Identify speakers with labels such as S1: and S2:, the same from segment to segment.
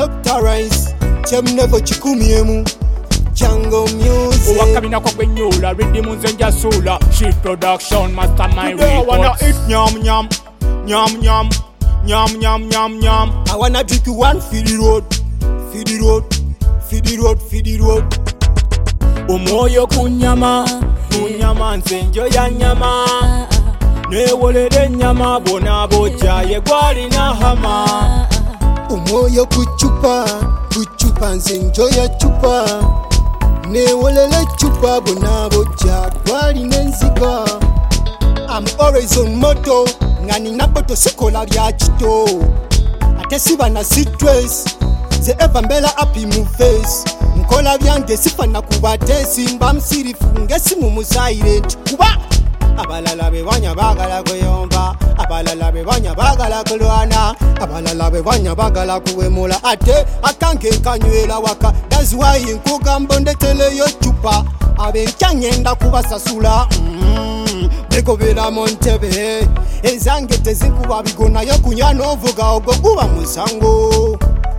S1: Dr. Rice, Chemnevo Chikumiemu, Jungle Music.
S2: Wakabina kwa kwenyola, ready munzenja sola. Shift production, mastermind records. I wanna eat nyam nyam, nyam nyam, nyam nyam nyam nyam.
S1: I wanna drink you one feed the road, feed the road, feed the road, feed the road.
S2: Umoyo kunyama, kunyama nzenjo ya nyama. Newolere nyama bona bocha ye gwali na hama.
S1: Umoyo kuchupa, kuchupa nzenjo ya chupa. Newolere chupa bona bocha gwali nenziga. I'm always on moto, ngani naboto sikola bya chito. Ate siba na stress, ze eva mbela happy mu face. Nkola byange sifana kubate simba msirifu ngesi mu silent kuba abalala bebanya bagala kuyomba, abalala bebanya bagala kulwana, abalala bebanya bagala kuwemula ate akange kanywela waka. That's why nkugamba ndetele yo chupa abenkyangenda kubasasula bekobera montebe ezange tezinkuba bigona yo kunywa novuga ogwo kuba musango.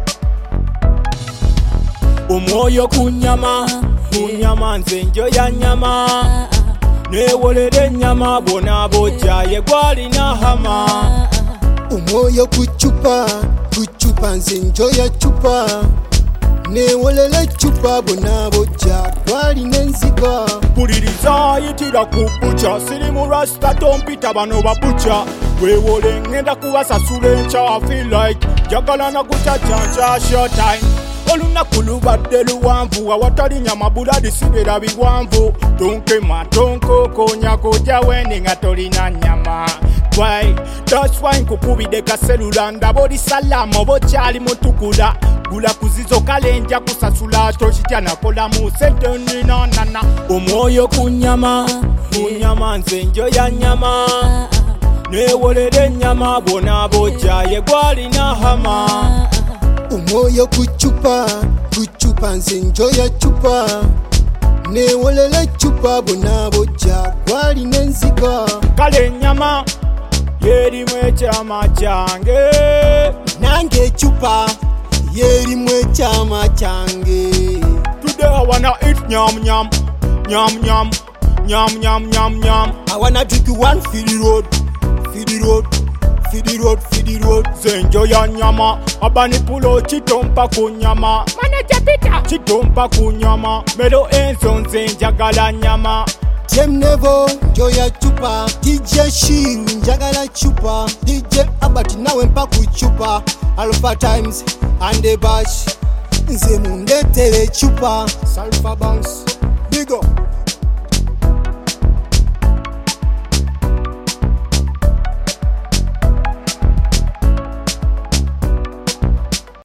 S2: Umoyo kunyama, kunyama nzenjo ya nyama. Newolere nyama bona bocha ye gwali na hama.
S1: Umoyo kuchupa, kuchupa nzenjo ya chupa. Newolere chupa bona bocha gwali nenziga.
S2: Puliriza yitira kubucha, siri mu rasta tompita bano babucha. Wewole ngenda kubasasula encha, I feel like jagala na kuchacha short time. Olunaku lubadde luwanvu awatali nyama buladi sibera biwanvu. Tonkema tonkoko nyako jaweni nga tolina nyama. Why? That's why nkukubide kaselula ndaba oli salama oba okyali mutukula. Gula kuzizo kalenja kusasula toshitya nakola mu sente nina nana. Omwoyo kunyama, kunyama nzenjo ya nyama. Newolere nyama bona bocha ye gwali na hama.
S1: Umoyo kuchupa, kuchupa nzenjo ya chupa. Newolere chupa bona bocha gwali nenziga.
S2: Kale nyama yerimu ekyama kyange,
S1: nange chupa yerimu ekyama kyange.
S2: Today I wanna eat nyam nyam, nyam nyam, nyam nyam nyam nyam.
S1: I wanna drink you one feed the road, feed the road, feed the road, feed the road.
S2: Zenjo ya nyama, abani pulo chitompa kunyama. Manager Peter chitompa kunyama. Melo enzo nzenjagala nyama.
S1: Chemnevo joya chupa, DJ Shin njagala chupa, DJ Abati nawe mpaku chupa. Alpha Times and the Bash nze mundetele chupa. Salfa Banks, big up.